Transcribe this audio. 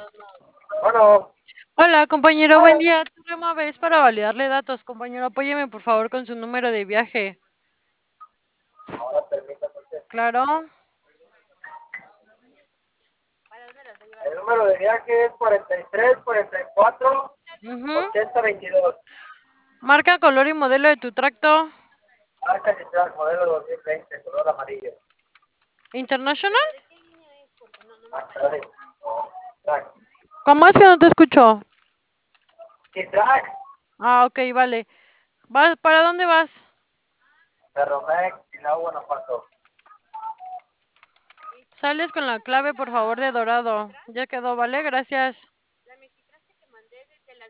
Bueno, Hola, compañero, buen día. Tu llamada es para validarle datos. Compañero, apóyeme por favor con su número de viaje. ahora permítame usted. Claro. El número de viaje es 43 44 Ujú. 80 22. Marca, color y modelo de tu tracto. Marca central, modelo 2020, color amarillo. International. Ah, caray. Track. ¿Cómo es que no te escucho? ¿Qué track? Ah, ok, vale. ¿Para dónde vas? Ferromex y la Guanajuato. Sales con la clave, por favor, de dorado. Ya quedó, ¿vale? Gracias.